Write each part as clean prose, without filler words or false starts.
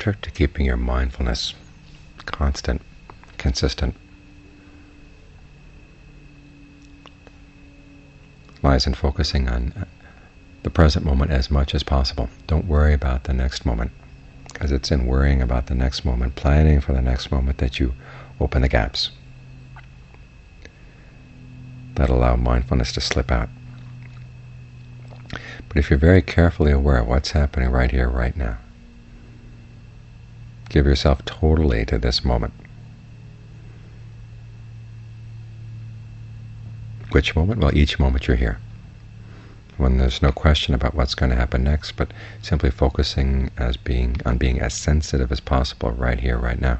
secret to keeping your mindfulness constant, consistent, lies in focusing on the present moment as much as possible. Don't worry about the next moment, because it's in worrying about the next moment, planning for the next moment, that you open the gaps that allow mindfulness to slip out. But if you're very carefully aware of what's happening right here, right now, give yourself totally to this moment. Which moment? Well, each moment you're here, when there's no question about what's going to happen next, but simply focusing on being as sensitive as possible right here, right now.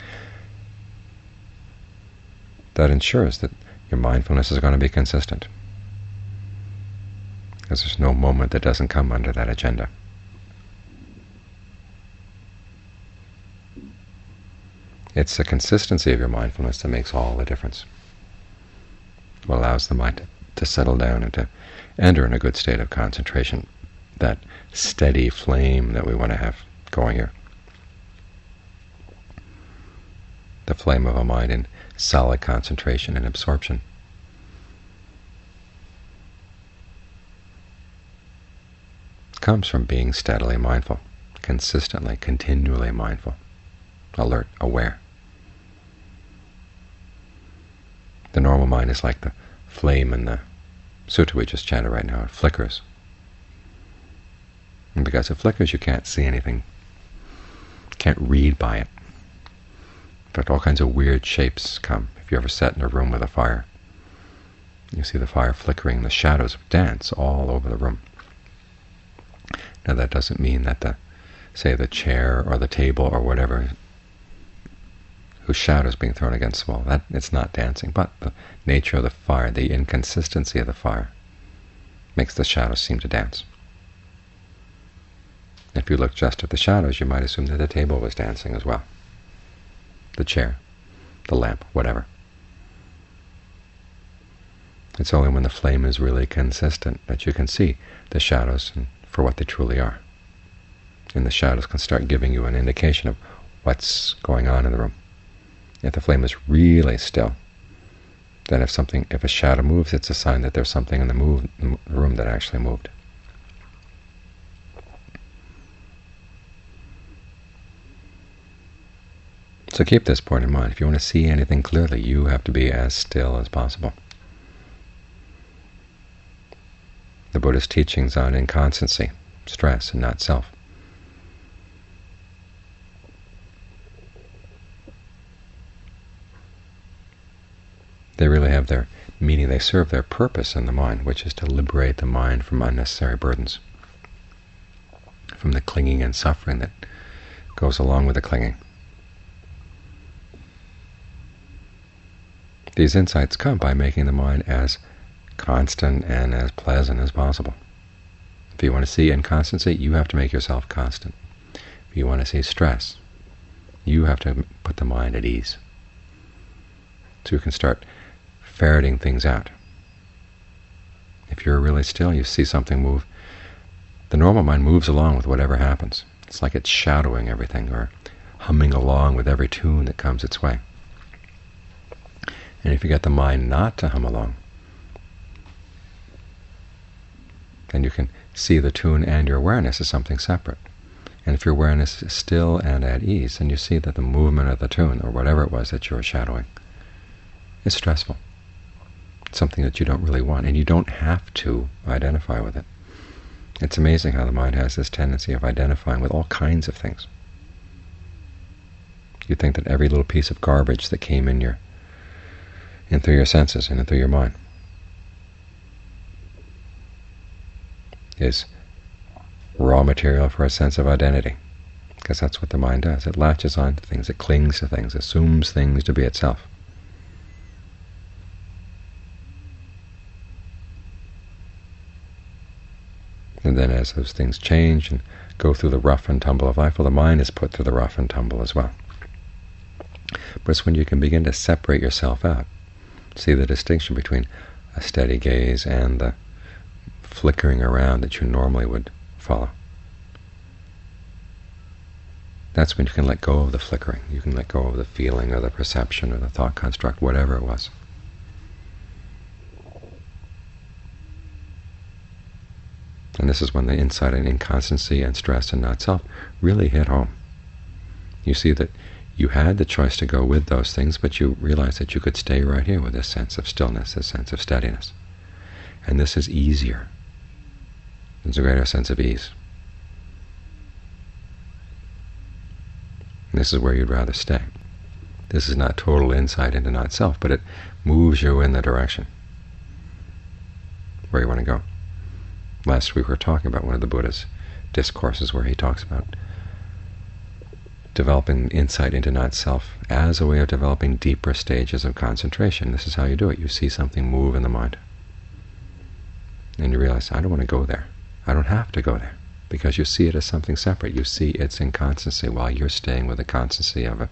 That ensures that your mindfulness is going to be consistent, because there's no moment that doesn't come under that agenda. It's the consistency of your mindfulness that makes all the difference. What allows the mind to settle down and to enter in a good state of concentration, that steady flame that we want to have going here. The flame of a mind in solid concentration and absorption. It comes from being steadily mindful, consistently, continually mindful, alert, aware. The normal mind is like the flame in the sutta we just chanted right now. It flickers. And because it flickers, you can't see anything, can't read by it. In fact, all kinds of weird shapes come. If you ever sat in a room with a fire, you see the fire flickering, the shadows dance all over the room. Now that doesn't mean that say the chair or the table or whatever, whose shadow is being thrown against the wall, that it's not dancing, but the nature of the fire, the inconsistency of the fire, makes the shadows seem to dance. If you look just at the shadows, you might assume that the table was dancing as well, the chair, the lamp, whatever. It's only when the flame is really consistent that you can see the shadows for what they truly are. And the shadows can start giving you an indication of what's going on in the room. If the flame is really still, then if a shadow moves, it's a sign that there's something in the room that actually moved. So keep this point in mind. If you want to see anything clearly, you have to be as still as possible. The Buddha's teachings on inconstancy, stress, and not self. They really have their meaning, they serve their purpose in the mind, which is to liberate the mind from unnecessary burdens, from the clinging and suffering that goes along with the clinging. These insights come by making the mind as constant and as pleasant as possible. If you want to see inconstancy, you have to make yourself constant. If you want to see stress, you have to put the mind at ease, so you can start ferreting things out. If you're really still, you see something move, the normal mind moves along with whatever happens. It's like it's shadowing everything, or humming along with every tune that comes its way. And if you get the mind not to hum along, then you can see the tune and your awareness as something separate. And if your awareness is still and at ease, then you see that the movement of the tune, or whatever it was that you were shadowing, is stressful. It's something that you don't really want, and you don't have to identify with it. It's amazing how the mind has this tendency of identifying with all kinds of things. You think that every little piece of garbage that came in through your senses and through your mind is raw material for a sense of identity, because that's what the mind does. It latches on to things, it clings to things, assumes things to be itself. And then as those things change and go through the rough and tumble of life, well, the mind is put through the rough and tumble as well. But it's when you can begin to separate yourself out, see the distinction between a steady gaze and the flickering around that you normally would follow. That's when you can let go of the flickering. You can let go of the feeling or the perception or the thought construct, whatever it was. And this is when the insight and inconstancy and stress and not-self really hit home. You see that you had the choice to go with those things, but you realize that you could stay right here with this sense of stillness, this sense of steadiness. And this is easier. There's a greater sense of ease. And this is where you'd rather stay. This is not total insight into not-self, but it moves you in the direction where you want to go. Last week we were talking about one of the Buddha's discourses where he talks about developing insight into not-self as a way of developing deeper stages of concentration. This is how you do it. You see something move in the mind, and you realize, I don't want to go there. I don't have to go there, because you see it as something separate. You see its inconstancy while you're staying with the constancy of a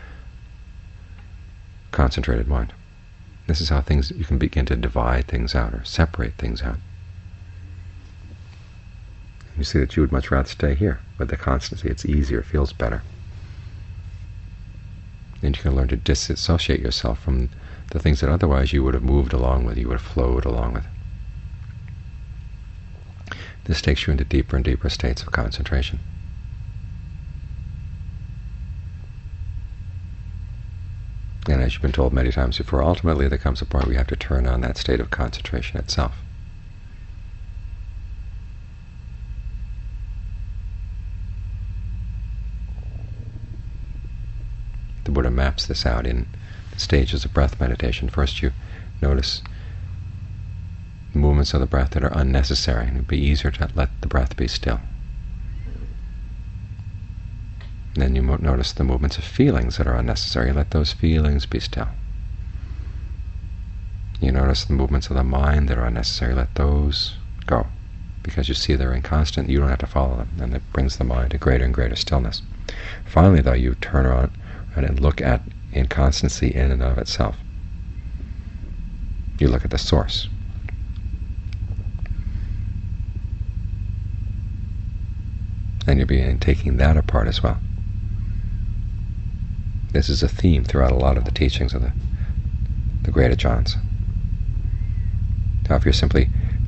concentrated mind. This is how you can begin to divide things out or separate things out. You see that you would much rather stay here with the constancy. It's easier, it feels better. And you can learn to disassociate yourself from the things that otherwise you would have moved along with, you would have flowed along with. This takes you into deeper and deeper states of concentration. And as you've been told many times before, ultimately there comes a point where you have to turn on that state of concentration itself. The Buddha maps this out in the stages of breath meditation. First you notice movements of the breath that are unnecessary, and it would be easier to let the breath be still. And then you notice the movements of feelings that are unnecessary. Let those feelings be still. You notice the movements of the mind that are unnecessary. Let those go, because you see they're inconstant. You don't have to follow them, and it brings the mind to greater and greater stillness. Finally, though, you turn around and look at inconstancy in and of itself. You look at the source. And you'll be taking that apart as well. This is a theme throughout a lot of the teachings of the great Ajahns. Now, if you're simply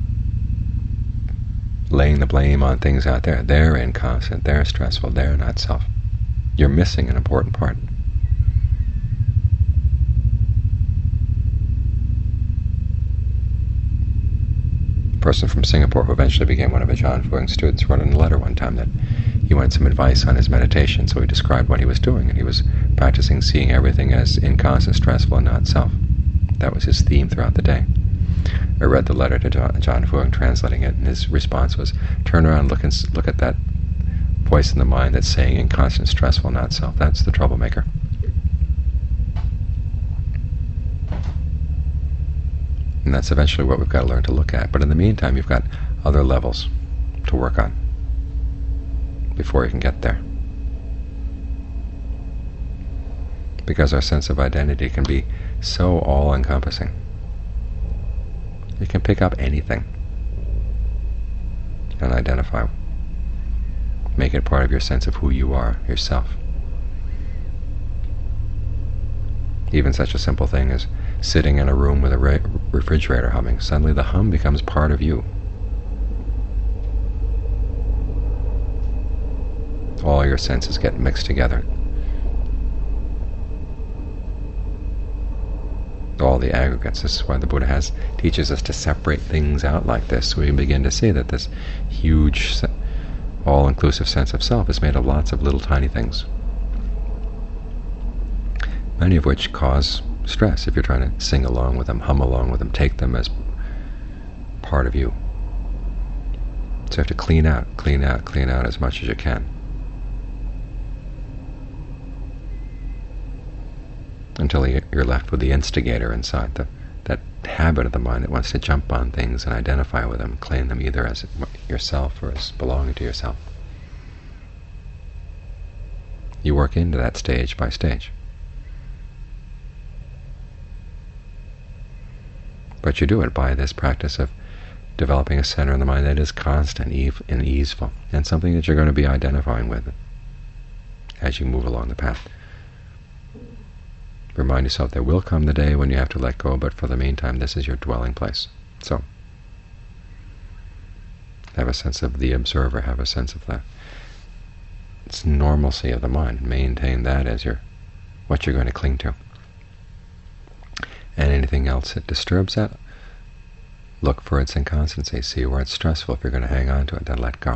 laying the blame on things out there, they're inconstant, they're stressful, they're not self, you're missing an important part. A person from Singapore who eventually became one of Ajahn Fuang's students wrote in a letter one time that he wanted some advice on his meditation, so he described what he was doing, and he was practicing seeing everything as inconstant, stressful, and not self. That was his theme throughout the day. I read the letter to Ajahn Fuang, translating it, and his response was, turn around, look at that voice in the mind that's saying inconstant, stressful, not self. That's the troublemaker. And that's eventually what we've got to learn to look at. But in the meantime, you've got other levels to work on before you can get there. Because our sense of identity can be so all-encompassing. You can pick up anything and identify. Make it part of your sense of who you are, yourself. Even such a simple thing as sitting in a room with a refrigerator humming. Suddenly the hum becomes part of you. All your senses get mixed together. All the aggregates. This is why the Buddha teaches us to separate things out like this, so we can begin to see that this huge, all-inclusive sense of self is made of lots of little tiny things, many of which cause stress if you're trying to sing along with them, hum along with them, take them as part of you. So you have to clean out as much as you can, until you're left with the instigator inside, that habit of the mind that wants to jump on things and identify with them, claim them either as yourself or as belonging to yourself. You work into that stage by stage. But you do it by this practice of developing a center in the mind that is constant and easeful, and something that you're going to be identifying with as you move along the path. Remind yourself there will come the day when you have to let go, but for the meantime, this is your dwelling place. So have a sense of the observer, have a sense of the normalcy of the mind. Maintain that as what you're going to cling to. And anything else that disturbs that, look for its inconstancy. See where it's stressful. If you're going to hang on to it, then let go.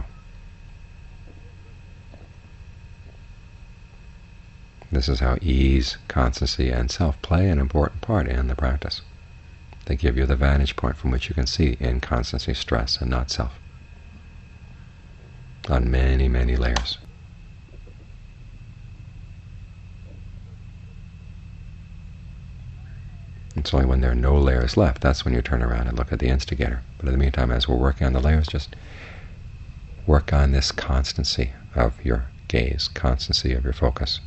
This is how ease, constancy, and self play an important part in the practice. They give you the vantage point from which you can see inconstancy, stress, and not self, on many, many layers. It's only when there are no layers left, that's when you turn around and look at the instigator. But in the meantime, as we're working on the layers, just work on this constancy of your gaze, constancy of your focus,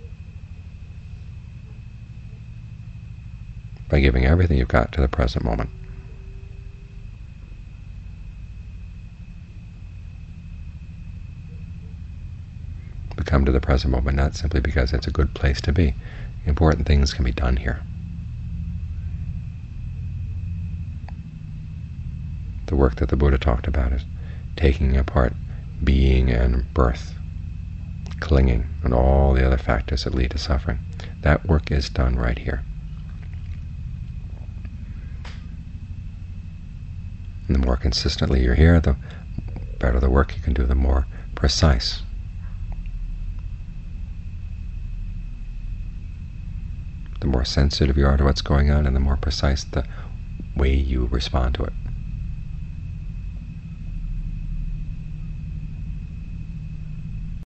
by giving everything you've got to the present moment. We come to the present moment not simply because it's a good place to be. Important things can be done here. The work that the Buddha talked about is taking apart being and birth, clinging, and all the other factors that lead to suffering. That work is done right here. And the more consistently you're here, the better the work you can do, the more precise. The more sensitive you are to what's going on, and the more precise the way you respond to it.